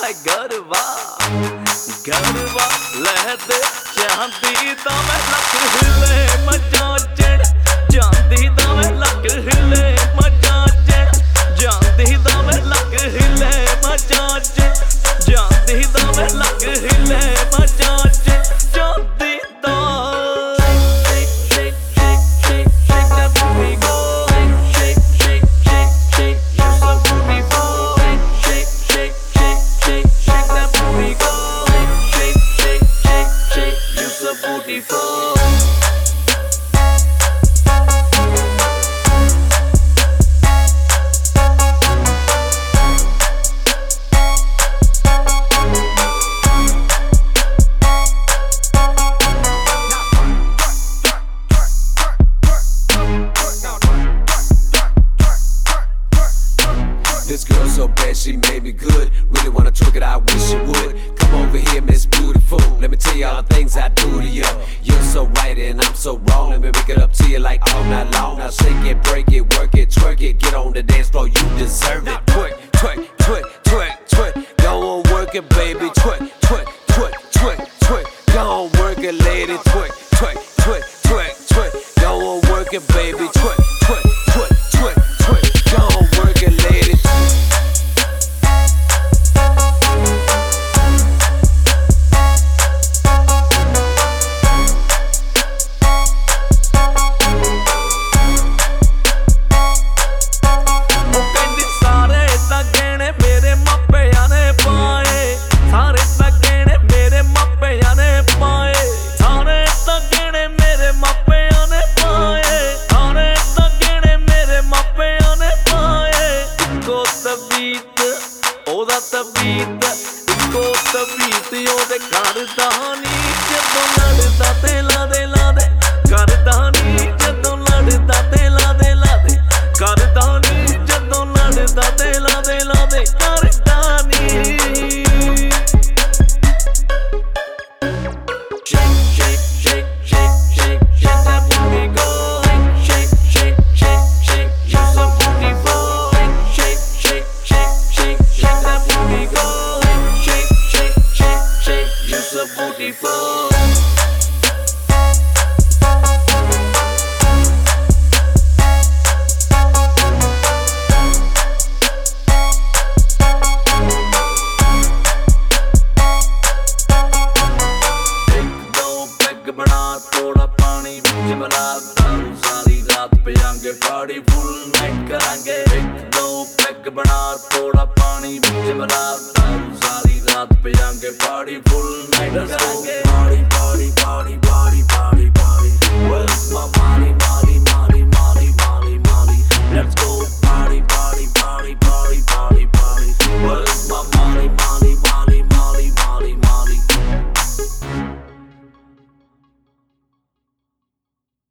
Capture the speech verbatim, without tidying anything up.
है गरबा गरबा लहदे चांदी दा मैं लक हिले मचा चढ़ जांदी दा मैं लक हिले मचा चढ़ जांदी दा मैं लक हिले मचा चढ़ जांदी दा मैं लक हिले मचा चढ़ जांदी दा This girl so bad, she made me good. Really wanna twerk it, I wish she would. Come over here, Miss Beautiful. Let me tell you all the things I do to you. You're so right and I'm so wrong. Let me make it up to you like all night long. Now shake it, break it, work it, twerk it. Get on the dance floor, you deserve it. Twerk, twerk, twerk, twerk, twerk. Go on, work it, baby. Twerk, twerk, twerk, twerk, twerk. Go on, work it, lady. Twerk, twerk, twerk, twerk, twerk. Go on, work it, baby. Twerk, twerk, twerk, twerk, twerk. Go on, work it, lady. तबीत इको तबीत ओदे करदा नी जदों लड़दा ते लादे लादे करदा नी जदों लड़दा ते लादे लादे करदा नी जदों लड़दा ते लादे लादे करदा नी बना थोड़ा पानी बिच मिला दारू सारी रात पियांगे पार्टी फुल नाइट करांगे एक दो पैग बना थोड़ा पानी बिच मिला दारू सारी रात पियांगे पार्टी फुल नाइट करांगे पार्टी पार्टी